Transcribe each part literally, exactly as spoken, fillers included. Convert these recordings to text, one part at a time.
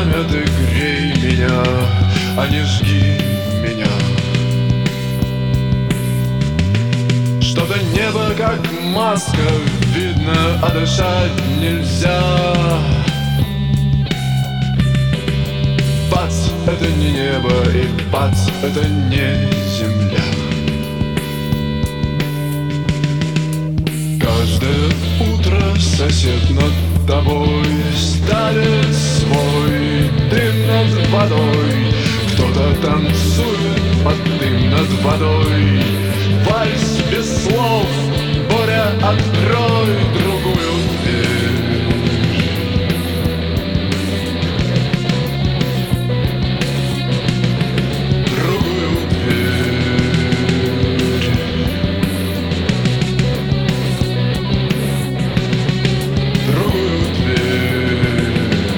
пламя, ты грей меня, а не жги меня. Что-то небо как маска, видно, а дышать нельзя. Бац, это не небо, и бац, это не земля. Каждое утро сосед над тобой ставит свой дым над водой. Кто-то танцует под дым над водой. Вальс без слов, Боря, открой другую дверь. Другую дверь. Другую дверь.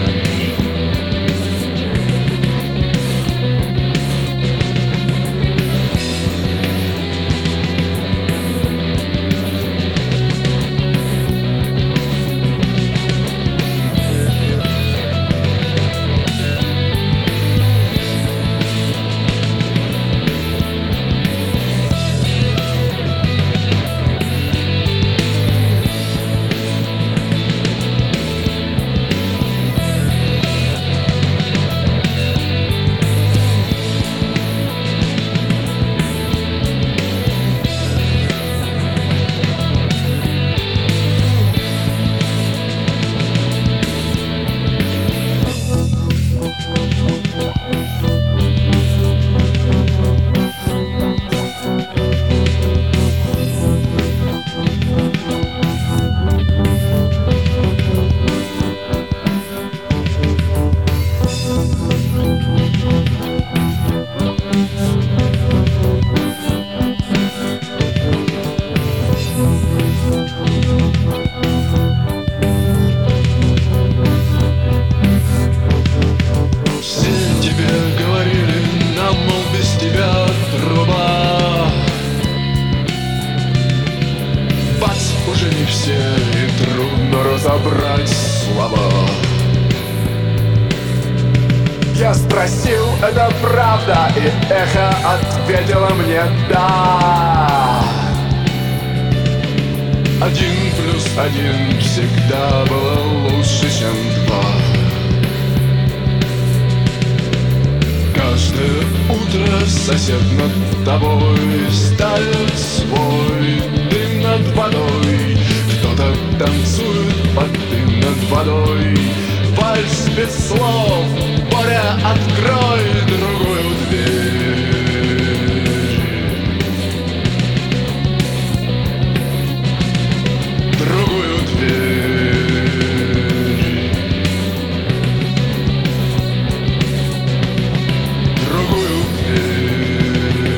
Все, и трудно разобрать слова. Я спросил, это правда, и эхо ответило мне да. Один плюс один всегда было лучше, чем два. Каждое утро сосед над тобой ставит свой дым над водой. Кто-то танцует под дым над водой. Вальс без слов, Боря, открой другую дверь. Другую дверь. Другую дверь.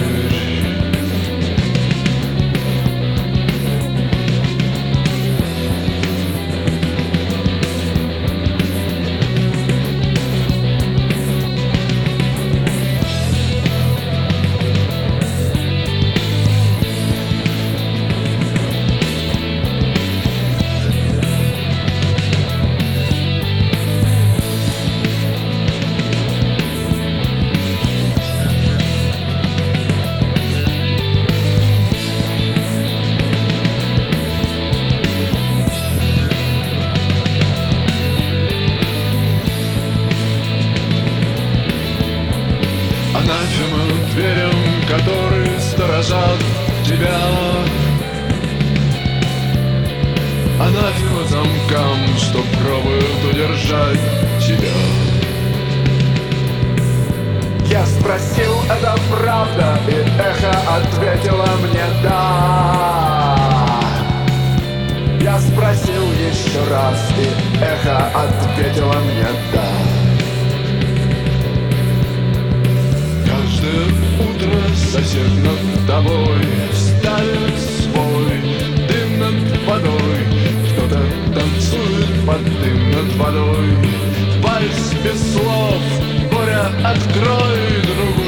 Анафема дверям, которые сторожат тебя. Анафема замкам, что пробуют удержать тебя. Я спросил, это правда, и эхо ответило мне да. Я спросил еще раз, и эхо ответило мне да. Каждое утро сосед над тобой ставит свой дым над водой. Кто-то танцует под дым над водой. Вальс без слов, Боря, открой другую.